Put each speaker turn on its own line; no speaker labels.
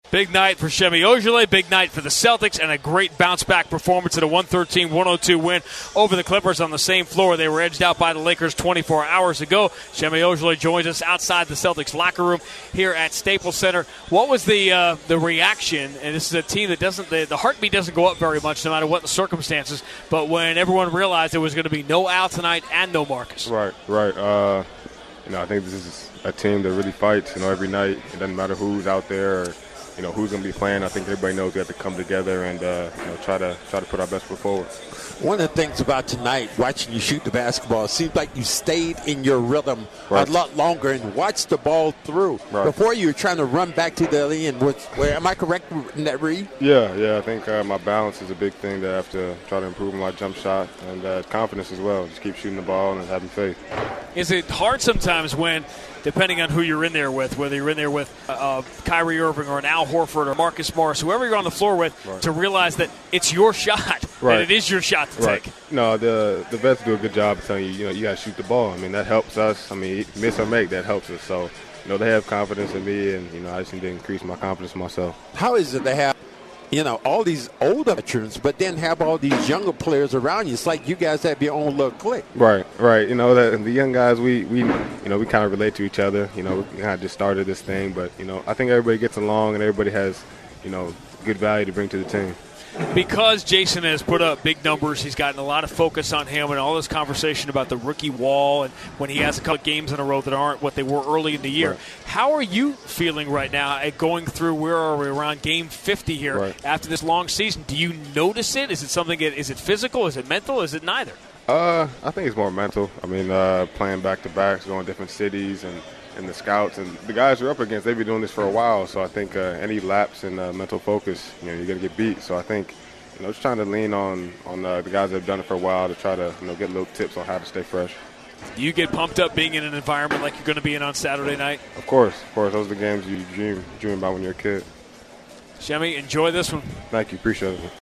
Big night for Semi Ojeleye, big night for the Celtics, and a great bounce-back performance at a 113-102 win over the Clippers on the same floor. They were edged out by the Lakers 24 hours ago. Semi Ojeleye joins us outside the Celtics locker room here at Staples Center. What was the reaction? And this is a team that doesn't the heartbeat doesn't go up very much no matter what the circumstances, but when everyone realized there was going to be no Al tonight and no Marcus.
Right. I think this is a team that really fights, every night. It doesn't matter who's out there or who's going to be playing. I think everybody knows we have to come together and try to put our best foot forward.
One of the things about tonight, watching you shoot the basketball, it seems like you stayed in your rhythm a lot longer and watched the ball through.
Right.
Before you were trying to run back to the lane. Am I correct in that read?
Yeah. I think my balance is a big thing that I have to try to improve my jump shot and confidence as well. Just keep shooting the ball and having faith.
Is it hard sometimes when, depending on who you're in there with, whether you're in there with Kyrie Irving or an Al Horford or Marcus Morris, whoever you're on the floor with, to realize that it's your shot, that it is your shot to take?
No, the vets do a good job of telling you, you got to shoot the ball. That helps us. Miss or make, that helps us. So, they have confidence in me, and, I just need to increase my confidence in myself.
How is it to have all these older veterans, but then have all these younger players around you? It's like you guys have your own little clique.
Right. That the young guys, we kind of relate to each other. We kind of just started this thing, but I think everybody gets along and everybody has good value to bring to the team.
Because Jason has put up big numbers, he's gotten a lot of focus on him and all this conversation about the rookie wall and when he has a couple games in a row that aren't what they were early in the year.
Right.
How are you feeling right now at going through, where are we, around game 50 here after this long season? Do you notice it? Is it something, is it physical? Is it mental? Is it neither?
I think it's more mental. Playing back-to-backs, going to different cities and the scouts and the guys you're up against, they've been doing this for a while. So I think any lapse in mental focus, you're going to get beat. So I think, just trying to lean on the guys that have done it for a while to try to, get little tips on how to stay fresh.
Do you get pumped up being in an environment like you're going to be in on Saturday night?
Of course. Those are the games you dream about when you're a kid.
Shemi, enjoy this one.
Thank you. Appreciate it.